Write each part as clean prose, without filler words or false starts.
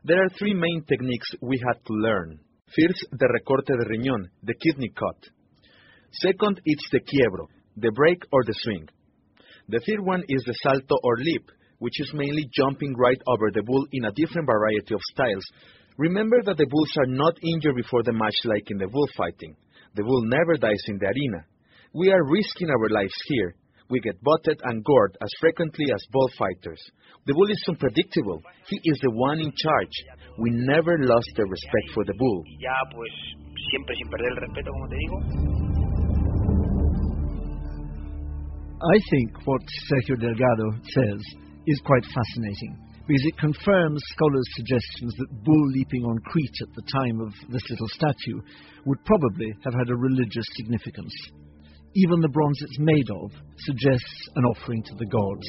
There are three main techniques we had to learn. First, the recorte de riñón, the kidney cut. Second, it's the quiebro, the break or the swing. The third one is the salto or leap, which is mainly jumping right over the bull in a different variety of styles. Remember that the bulls are not injured before the match like in the bullfighting. The bull never dies in the arena. We are risking our lives here. We get butted and gored as frequently as bullfighters. The bull is unpredictable. He is the one in charge. We never lost the respect for the bull. I think what Sergio Delgado says is quite fascinating, because it confirms scholars' suggestions that bull leaping on Crete at the time of this little statue would probably have had a religious significance. Even the bronze it's made of suggests an offering to the gods.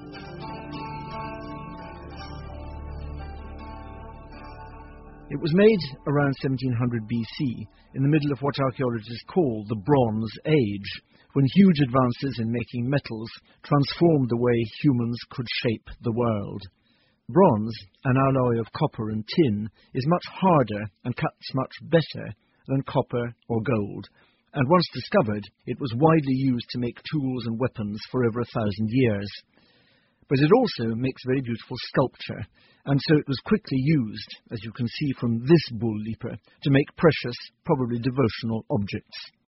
It was made around 1700 BC, in the middle of what archaeologists call the Bronze Age, when huge advances in making metals transformed the way humans could shape the world. Bronze, an alloy of copper and tin, is much harder and cuts much better than copper or gold, and once discovered, it was widely used to make tools and weapons for over 1,000 years. But it also makes very beautiful sculpture, and so it was quickly used, as you can see from this bull leaper, to make precious, probably devotional objects.